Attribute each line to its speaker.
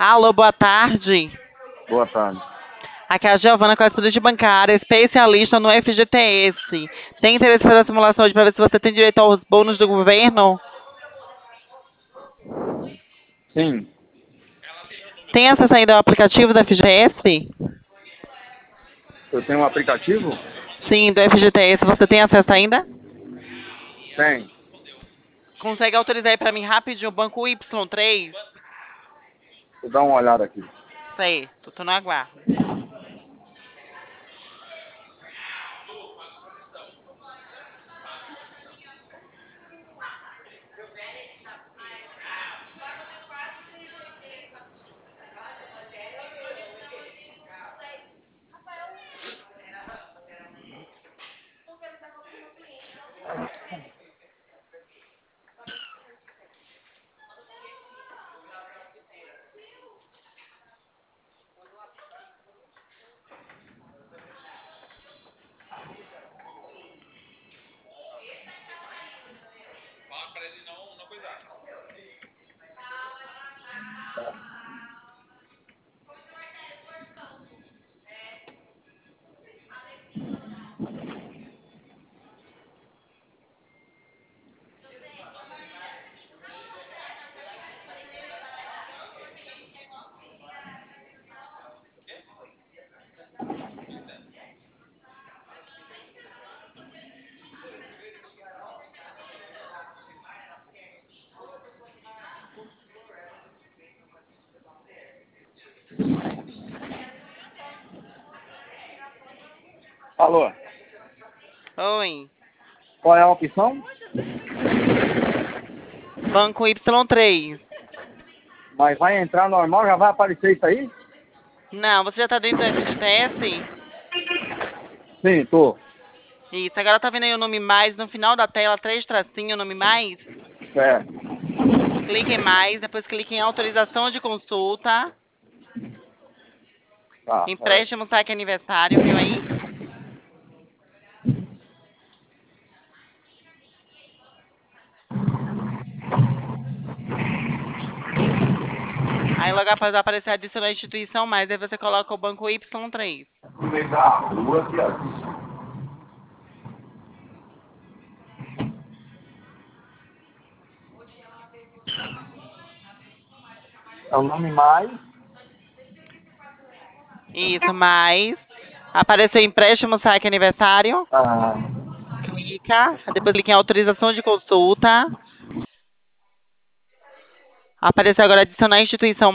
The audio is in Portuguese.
Speaker 1: Alô, boa tarde.
Speaker 2: Boa tarde.
Speaker 1: Aqui é a Giovana, correspondente bancária, especialista no FGTS. Tem interesse em fazer a simulação hoje para ver se você tem direito aos bônus do governo?
Speaker 2: Sim,
Speaker 1: Tem acesso ainda ao aplicativo do FGTS?
Speaker 2: eu tenho um aplicativo?
Speaker 1: Sim, do FGTS. Você tem acesso ainda?
Speaker 2: Tem.
Speaker 1: Consegue autorizar aí para mim rapidinho o banco Y3?
Speaker 2: Vou dar uma olhada aqui.
Speaker 1: Certo, tô no aguardo.
Speaker 2: Alô,
Speaker 1: Oi,
Speaker 2: qual é a opção?
Speaker 1: banco Y3.
Speaker 2: Mas vai entrar normal, já vai aparecer isso aí?
Speaker 1: Não, você já tá dentro do FGTS?
Speaker 2: Sim, tô.
Speaker 1: Isso, agora tá vendo aí o nome mais no final da tela, três tracinhos, o nome mais?
Speaker 2: Certo.
Speaker 1: Clique em mais, depois clique em autorização de consulta.
Speaker 2: Tá, peraí.
Speaker 1: Empréstimo saque aniversário, viu aí? Aí logo após aparecer adicionar a instituição mais, aí você coloca o banco Y3.
Speaker 2: No meio da rua, viado. É o nome mais.
Speaker 1: Isso, mais. Apareceu empréstimo saque aniversário.
Speaker 2: Ah,
Speaker 1: Clica, depois clica em autorização de consulta. Apareceu agora adicionar a instituição